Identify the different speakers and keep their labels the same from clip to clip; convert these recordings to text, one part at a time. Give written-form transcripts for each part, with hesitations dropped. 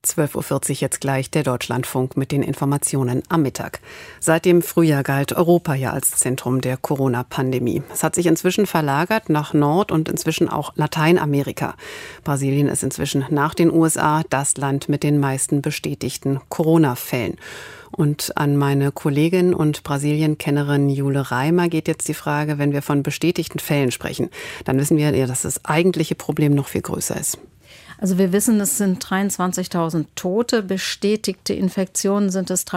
Speaker 1: 12:40 Uhr jetzt gleich der Deutschlandfunk mit den Informationen am Mittag. Seit dem Frühjahr galt Europa ja als Zentrum der Corona-Pandemie. Es hat sich inzwischen verlagert nach Nord- und inzwischen auch Lateinamerika. Brasilien ist inzwischen nach den USA das Land mit den meisten bestätigten Corona-Fällen. Und an meine Kollegin und Brasilien-Kennerin Jule Reimer geht jetzt die Frage, wenn wir von bestätigten Fällen sprechen, dann wissen wir ja, dass das eigentliche Problem noch viel größer ist.
Speaker 2: Also wir wissen, es sind 23.000 Tote. Bestätigte Infektionen sind es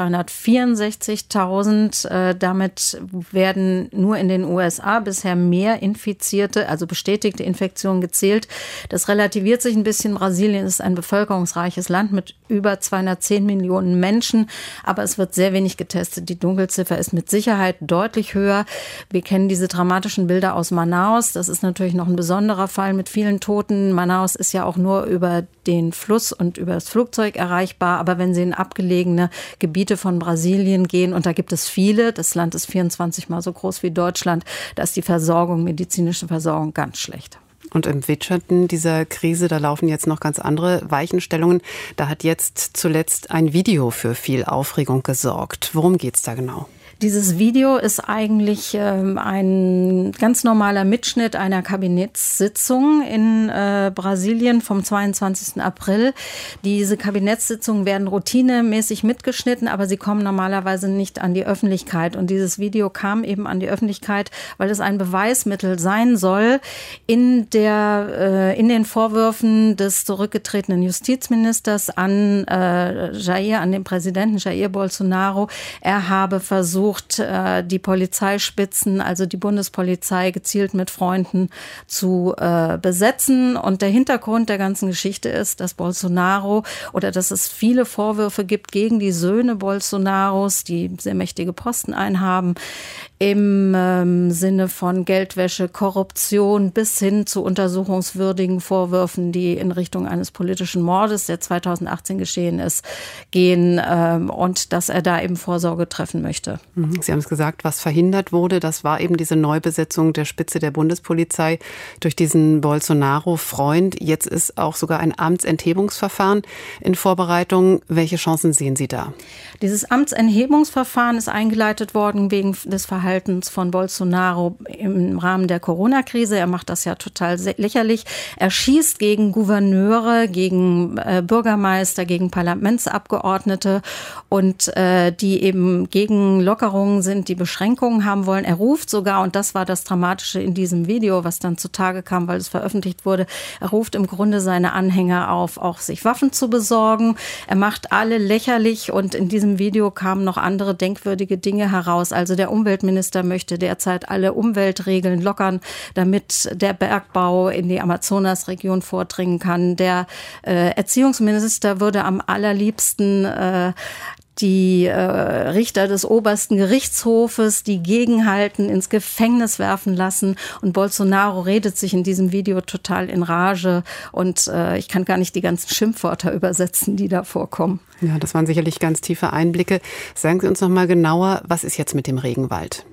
Speaker 2: 364.000. Damit werden nur in den USA bisher mehr Infizierte, also bestätigte Infektionen gezählt. Das relativiert sich ein bisschen. Brasilien ist ein bevölkerungsreiches Land mit über 210 Millionen Menschen. Aber es wird sehr wenig getestet. Die Dunkelziffer ist mit Sicherheit deutlich höher. Wir kennen diese dramatischen Bilder aus Manaus. Das ist natürlich noch ein besonderer Fall mit vielen Toten. Manaus ist ja auch nur über den Fluss und über das Flugzeug erreichbar. Aber wenn Sie in abgelegene Gebiete von Brasilien gehen, und da gibt es viele, das Land ist 24 Mal so groß wie Deutschland, da ist die medizinische Versorgung ganz schlecht.
Speaker 1: Und im Windschatten dieser Krise, da laufen jetzt noch ganz andere Weichenstellungen. Da hat jetzt zuletzt ein Video für viel Aufregung gesorgt. Worum geht's da genau?
Speaker 2: Dieses Video ist eigentlich ein ganz normaler Mitschnitt einer Kabinettssitzung in Brasilien vom 22. April. Diese Kabinettssitzungen werden routinemäßig mitgeschnitten, aber sie kommen normalerweise nicht an die Öffentlichkeit. Und dieses Video kam eben an die Öffentlichkeit, weil es ein Beweismittel sein soll in den Vorwürfen des zurückgetretenen Justizministers an den Präsidenten Jair Bolsonaro. Er habe versucht, die Polizeispitzen, also die Bundespolizei, gezielt mit Freunden zu besetzen. Und der Hintergrund der ganzen Geschichte ist, dass dass es viele Vorwürfe gibt gegen die Söhne Bolsonaros, die sehr mächtige Posten einhaben, im Sinne von Geldwäsche, Korruption bis hin zu untersuchungswürdigen Vorwürfen, die in Richtung eines politischen Mordes, der 2018 geschehen ist, gehen, und dass er da eben Vorsorge treffen möchte.
Speaker 1: Sie haben es gesagt, was verhindert wurde, das war eben diese Neubesetzung der Spitze der Bundespolizei durch diesen Bolsonaro-Freund. Jetzt ist auch sogar ein Amtsenthebungsverfahren in Vorbereitung. Welche Chancen sehen Sie da?
Speaker 2: Dieses Amtsenthebungsverfahren ist eingeleitet worden wegen des Verhaltens von Bolsonaro im Rahmen der Corona-Krise. Er macht das ja total lächerlich. Er schießt gegen Gouverneure, gegen Bürgermeister, gegen Parlamentsabgeordnete und die eben gegen Lockerungen sind, die Beschränkungen haben wollen. Er ruft sogar, und das war das Dramatische in diesem Video, was dann zutage kam, weil es veröffentlicht wurde, er ruft im Grunde seine Anhänger auf, auch sich Waffen zu besorgen. Er macht alle lächerlich, und in diesem Video kamen noch andere denkwürdige Dinge heraus. Also der Umweltminister möchte derzeit alle Umweltregeln lockern, damit der Bergbau in die Amazonasregion vordringen kann. Der Erziehungsminister würde am allerliebsten die Richter des obersten Gerichtshofes, die gegenhalten, ins Gefängnis werfen lassen. Und Bolsonaro redet sich in diesem Video total in Rage. Und ich kann gar nicht die ganzen Schimpfwörter übersetzen, die da vorkommen.
Speaker 1: Ja, das waren sicherlich ganz tiefe Einblicke. Sagen Sie uns noch mal genauer, was ist jetzt mit dem Regenwald?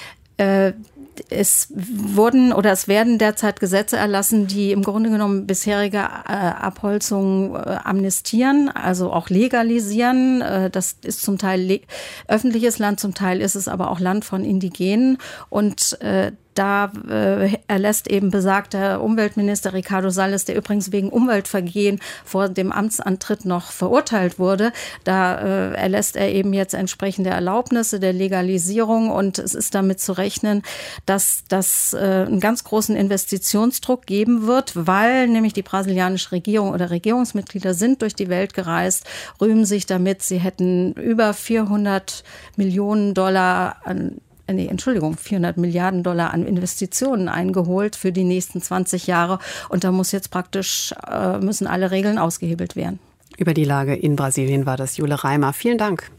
Speaker 2: Es werden derzeit Gesetze erlassen, die im Grunde genommen bisherige Abholzung amnestieren, also auch legalisieren. Das ist zum Teil öffentliches Land, zum Teil ist es aber auch Land von Indigenen. Und da erlässt eben besagter Umweltminister Ricardo Salles, der übrigens wegen Umweltvergehen vor dem Amtsantritt noch verurteilt wurde, da erlässt er eben jetzt entsprechende Erlaubnisse der Legalisierung, und es ist damit zu rechnen, dass das einen ganz großen Investitionsdruck geben wird, weil nämlich die brasilianische Regierung oder Regierungsmitglieder sind durch die Welt gereist, rühmen sich damit, sie hätten über 400 Milliarden Dollar an Investitionen eingeholt für die nächsten 20 Jahre. Und da müssen alle Regeln ausgehebelt werden.
Speaker 1: Über die Lage in Brasilien war das Jule Reimer. Vielen Dank.